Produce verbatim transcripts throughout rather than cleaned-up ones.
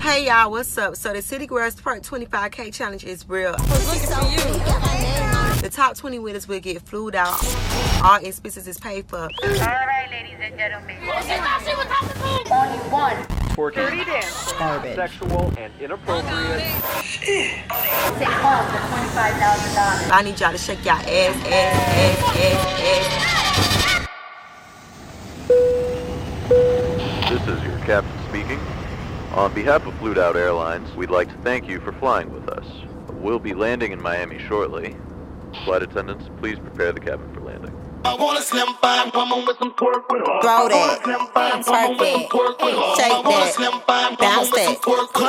Hey y'all, what's up? So the City Girls Perk twenty-five K challenge is real. The top twenty winners will get flued out. All expenses is paid for. All right, ladies and gentlemen. Only one. Twerking, thirty dance. garbage, sexual and inappropriate. Take home the twenty-five thousand dollars. I need y'all to shake y'all ass, ass, ass, ass, ass. This is your captain speaking. On behalf of Flued Out Airlines, we'd like to thank you for flying with us. We'll be landing in Miami shortly. Flight attendants, please prepare the cabin for landing. I want a slim fine woman with some pork with her. Throw that, twerk that, shake that, bounce that.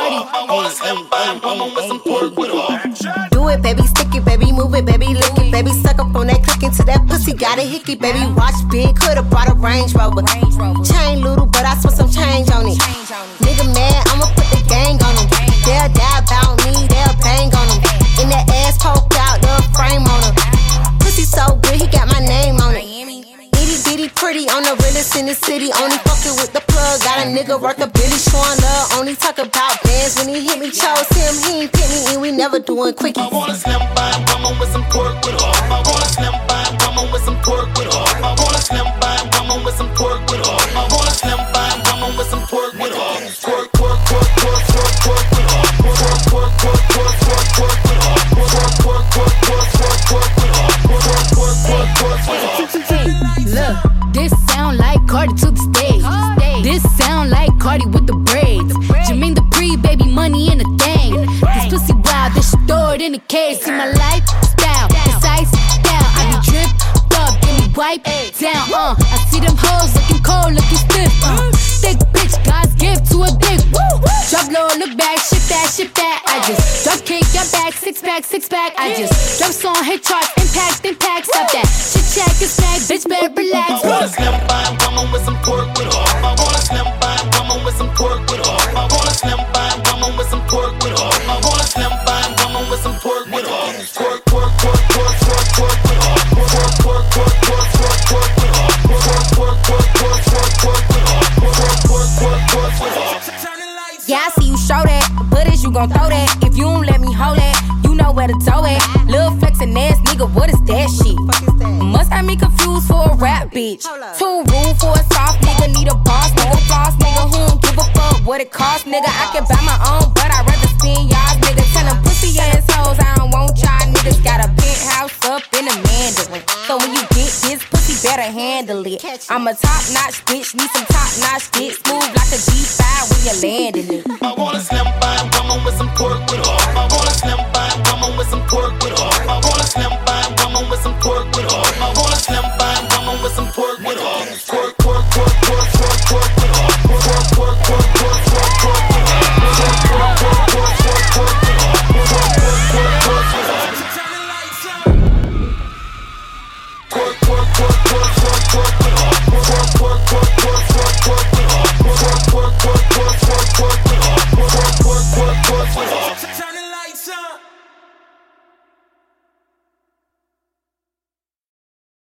Do it, baby, stick it, baby, move it, baby, lick it, baby, suck up on that click into that pussy, got a hickey, baby, watch big, coulda brought a Range Rover. Chain little, but I spent some change on it. Nigga mad, I'ma put the gang on him. They'll die about me, they'll bang on him. In that ass poked out, the frame on him. Pussy so good, he got my name on it. Itty bitty pretty, on the realest in the city. Only fucking with the plug, got a nigga worth a billy. Showing love, only talk about bands. When he hit me, chose him, he ain't pick me, and we never doing quickies. I want a slim fine woman with some pork with her. I want a slim fine woman with some pork with her. I want a slim fine woman with some pork with her. I want a slim fine woman with some pork with her. Pork, pork, pork, pork, pork, pork with her. Pork, pork, pork, pork, pork, pork with her. Pork, pork, pork, pork, pork, pork with her. Pork, pork, pork, pork, pork. Look, this sound like Cardi to the stage. This sound like Cardi with the braids. Jermaine Dupri, baby, money in the thing. This pussy wild, this shit throw it in the cage. See my lifestyle, precise style. I be dripped up, give me wipe down. Uh, I see them hoes looking cold, looking stiff. Uh, thick bitch, God's gift to a dick. Woo! Drop low, look back, shit that, shit that. I just drop kick, your back, six pack, six pack. I just drop song, hit charts, impact, impact. Stop that shit, check and snack, bitch, better relax. I want a slim fine woman with some pork with her. I want a slim fine woman with some pork with her. I want a slim fine woman with some pork with her. I want a slim fine woman with some pork with her. Pork, pork, pork, pork, pork, pork with her. Pork, pork, pork, pork, pork, pork with her. Pork, pork, pork, pork, pork, pork with her. Pork, pork, pork, pork with her. Yeah, I see you show that, but is you gon' throw that? If you don't let me hold that, you know where to toe it. Lil' flexin' ass nigga, what is that shit? Must have me confused for a rap bitch. Too rude for a soft nigga, need a boss nigga, floss nigga. Who don't give a fuck what it cost, nigga? I can buy my own, but I'd rather spend y'all's nigga. Tell them pussy ass hoes I don't want y'all niggas. Got a penthouse up in a Mandarin, so when you get this pussy, better handle it. I'm a top notch bitch, need some top notch dick. Smooth like a G five when you're landing it. I want a slim fine woman with some pork with her. I want a slim